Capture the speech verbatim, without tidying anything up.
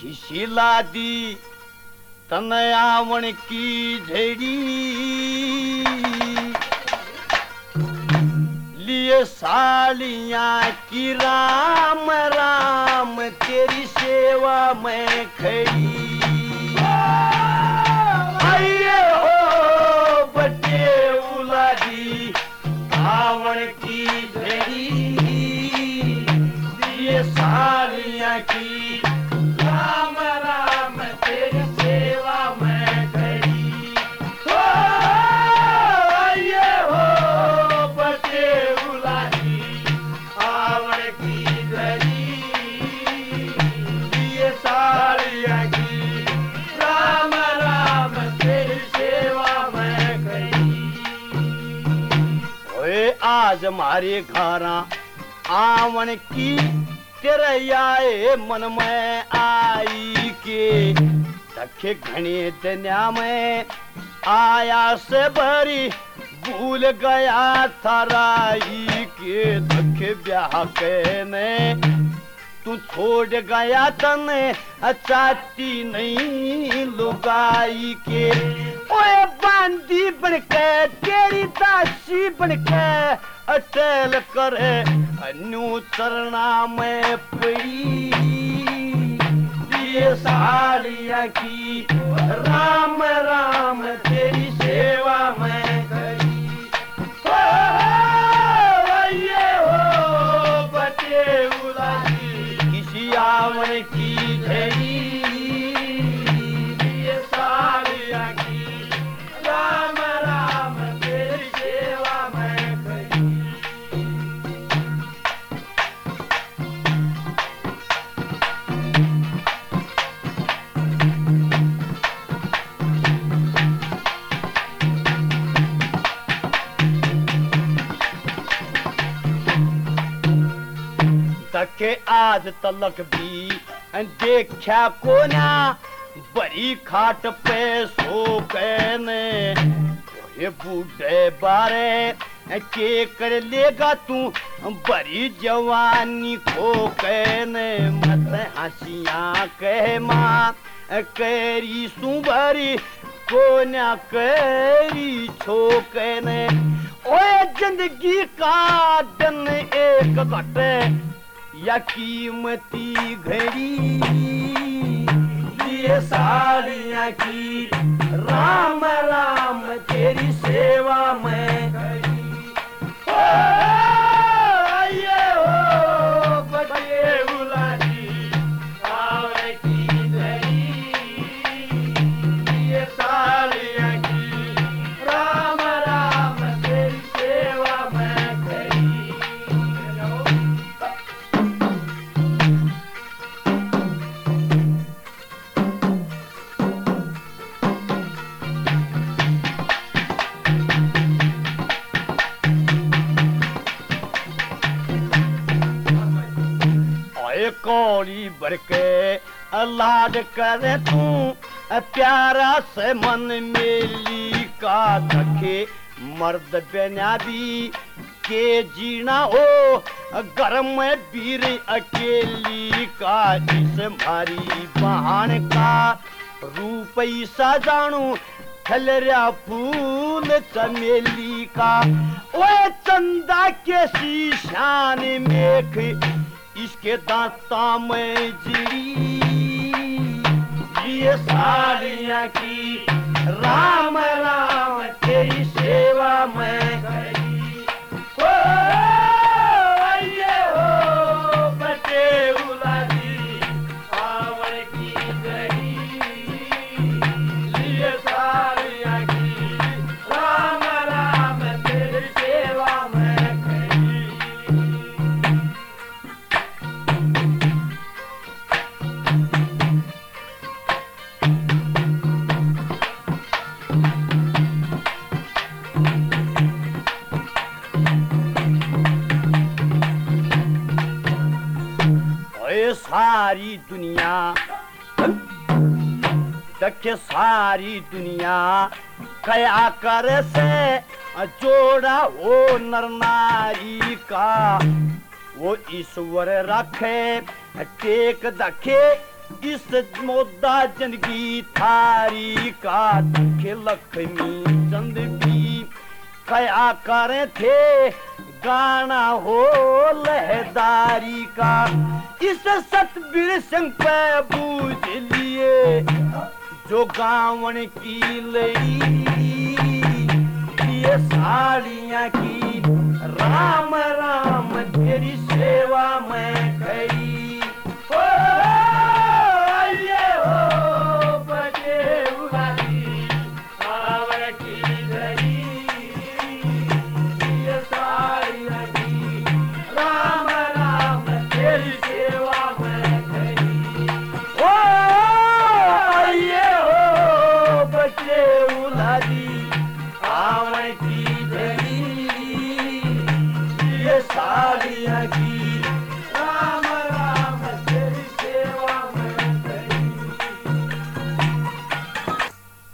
खिसिला दी तनयावण की झड़ी लिए सालियां की राम राम तेरी सेवा में खड़ी आइए हो बटे उलादी आवण की झड़ी लिए सालियां की राम राम तेरी सेवा में खड़ी हो आइए हो बटे उलादी आवण की झड़ी लिए सालियां की राम राम तेरी सेवा में खड़ी ओए आज मारे घरा आवण की तेरे आए मन में आई के तखे घने दुनिया में आया से भरी भूल गया थाराई के तखे ब्याह के ने तू छोड़ गया तने चाहती नहीं लुगाई के ओए बांदी बनके तेरी दासी बनके अटल करे अन्यू चरणा में पड़ी ये साड़िया की राम राम तेरी सेवा में खड़ी हो ये हो बटे उलादी किसी आवण की झड़ी ये साड़िया की राम राम तेरी सेवा में खड़ी तके आज तलक भी देखा कोना बड़ी खाट पे सो कहने ये बूढ़े बारे के कर लेगा तू बड़ी जवानी को कहने मत हंसियां कह माँ करी सुबरी कोना करी छो कहने ओए जिंदगी का दिन एक घटे या कीमती घड़ी ये साड़ियां की राम राम तेरी सेवा में खड़ी हो आइए हो बटे उलादी आवण की झड़ी ये साड़ियां की राम राम तेरी सेवा में खड़ी कौड़ी बरके लाड करे तू प्यारा से मन मेली का रखे मर्द बेनाबी के जीना हो घर में वीर अकेली का इस मारी बहान का रूप सा जानू खलरा फूल चमेली का ओए चंदा के शीशान मेख इसके दांता में जिरी ये साड़ियां की राम राम तेरी सेवा में खड़ी हो आइए हो बटे उलादी आवण की झड़ी ये साड़ियां की राम राम तेरी सेवा में खड़ी सारी दुनिया देखे सारी दुनिया कया कर से जोड़ा हो नर नारी का वो ईश्वर रखे टेक दखे इस मोदा जिंदगी थारी का दुखे लक्ष्मी चंद भी कया करे थे गाना हो लहदारी का। इस सतबीर सिंह पे बूझ लिए जो गावन की लई ये साड़ियाँ की राम राम तेरी सेवा में खड़ी।